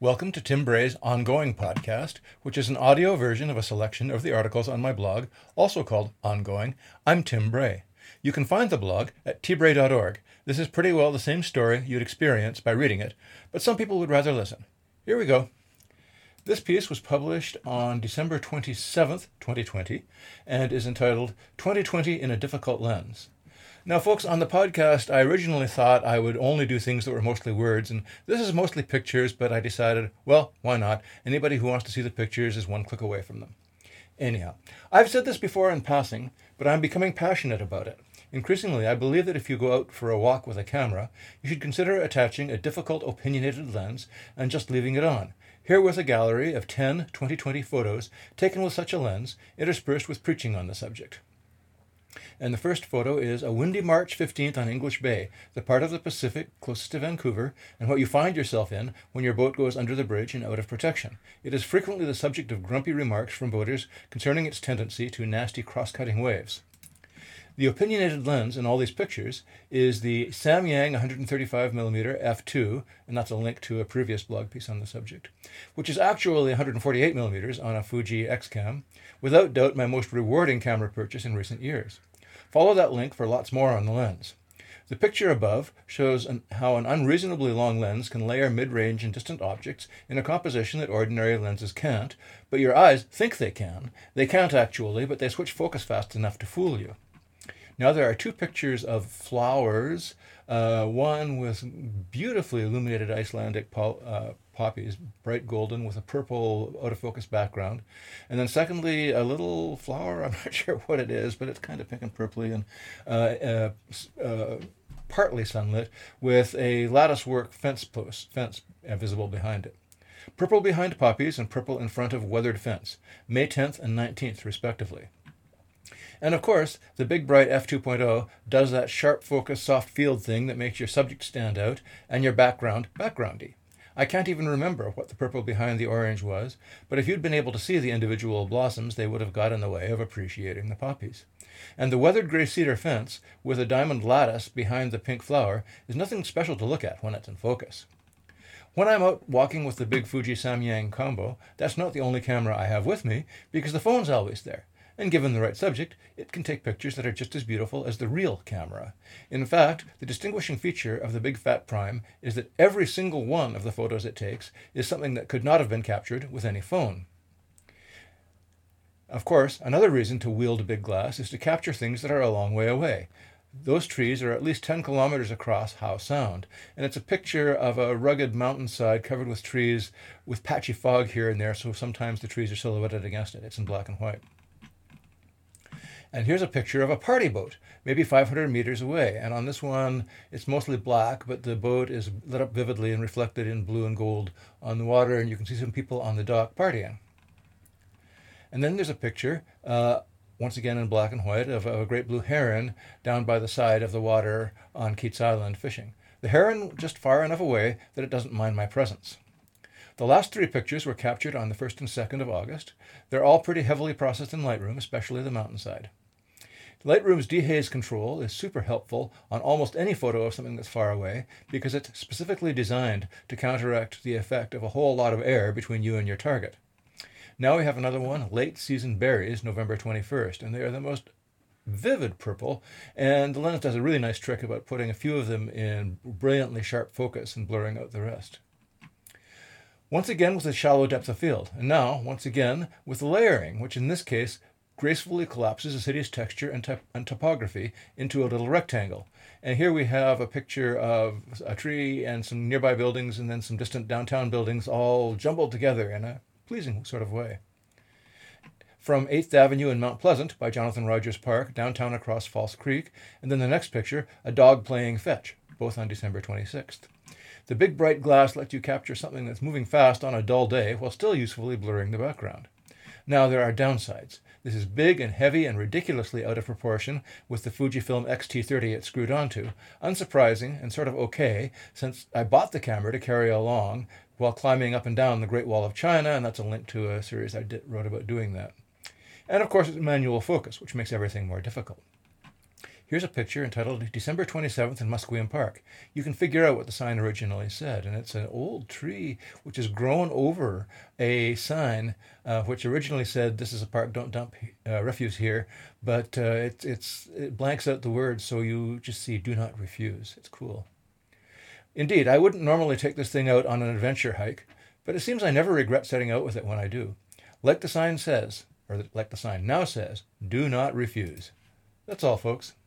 Welcome to Tim Bray's Ongoing podcast, which is an audio version of a selection of the articles on my blog, also called Ongoing. I'm Tim Bray. You can find the blog at tbray.org. This is pretty well the same story you'd experience by reading it, but some people would rather listen. Here we go. This piece was published on December 27th, 2020, and is entitled 2020 in a Difficult Lens. Now, folks, on the podcast, I originally thought I would only do things that were mostly words, and this is mostly pictures, but I decided, well, why not? Anybody who wants to see the pictures is one click away from them. Anyhow, I've said this before in passing, but I'm becoming passionate about it. Increasingly, I believe that if you go out for a walk with a camera, you should consider attaching a difficult opinionated lens and just leaving it on. Here was a gallery of 10 2020 photos taken with such a lens, interspersed with preaching on the subject. And the first photo is a windy March 15th on English Bay, the part of the Pacific closest to Vancouver, and what you find yourself in when your boat goes under the bridge and out of protection. It is frequently the subject of grumpy remarks from boaters concerning its tendency to nasty cross-cutting waves. The opinionated lens in all these pictures is the Samyang 135mm f2, and that's a link to a previous blog piece on the subject, which is actually 148mm on a Fuji X-Cam, without doubt my most rewarding camera purchase in recent years. Follow that link for lots more on the lens. The picture above shows how an unreasonably long lens can layer mid-range and distant objects in a composition that ordinary lenses can't, but your eyes think they can. They can't actually, but they switch focus fast enough to fool you. Now there are two pictures of flowers, one with beautifully illuminated Icelandic poppies, bright golden with a purple out-of-focus background. And then secondly, a little flower, I'm not sure what it is, but it's kind of pink and purpley and partly sunlit, with a latticework fence visible behind it. Purple behind poppies and purple in front of weathered fence, May 10th and 19th respectively. And of course, the big bright f2.0 does that sharp focus soft field thing that makes your subject stand out and your background backgroundy. I can't even remember what the purple behind the orange was, but if you'd been able to see the individual blossoms, they would have got in the way of appreciating the poppies. And the weathered gray cedar fence with a diamond lattice behind the pink flower is nothing special to look at when it's in focus. When I'm out walking with the big Fuji Samyang combo, that's not the only camera I have with me, because the phone's always there. And given the right subject, it can take pictures that are just as beautiful as the real camera. In fact, the distinguishing feature of the Big Fat Prime is that every single one of the photos it takes is something that could not have been captured with any phone. Of course, another reason to wield a big glass is to capture things that are a long way away. Those trees are at least 10 kilometers across Howe Sound, and it's a picture of a rugged mountainside covered with trees with patchy fog here and there, so sometimes the trees are silhouetted against it. It's in black and white. And here's a picture of a party boat, maybe 500 meters away. And on this one, it's mostly black, but the boat is lit up vividly and reflected in blue and gold on the water, and you can see some people on the dock partying. And then there's a picture, once again in black and white, of a great blue heron down by the side of the water on Keats Island fishing. The heron just far enough away that it doesn't mind my presence. The last three pictures were captured on the 1st and 2nd of August. They're all pretty heavily processed in Lightroom, especially the mountainside. Lightroom's dehaze control is super helpful on almost any photo of something that's far away because it's specifically designed to counteract the effect of a whole lot of air between you and your target. Now we have another one, Late Season Berries, November 21st, and they are the most vivid purple, and the lens does a really nice trick about putting a few of them in brilliantly sharp focus and blurring out the rest. Once again with a shallow depth of field, and now, once again, with the layering, which in this case gracefully collapses a city's texture and topography into a little rectangle. And here we have a picture of a tree and some nearby buildings and then some distant downtown buildings all jumbled together in a pleasing sort of way. From 8th Avenue in Mount Pleasant by Jonathan Rogers Park, downtown across False Creek, and then the next picture, a dog playing fetch, both on December 26th. The big bright glass lets you capture something that's moving fast on a dull day while still usefully blurring the background. Now there are downsides. This is big and heavy and ridiculously out of proportion with the Fujifilm X-T30 it's screwed onto. Unsurprising and sort of okay, since I bought the camera to carry along while climbing up and down the Great Wall of China, and that's a link to a series I wrote about doing that. And of course it's manual focus, which makes everything more difficult. Here's a picture entitled December 27th in Musqueam Park. You can figure out what the sign originally said, and it's an old tree which has grown over a sign which originally said, "This is a park, don't dump refuse here," but it blanks out the words, so you just see, "Do not refuse." It's cool. Indeed, I wouldn't normally take this thing out on an adventure hike, but it seems I never regret setting out with it when I do. Like the sign says, or like the sign now says, "Do not refuse." That's all, folks.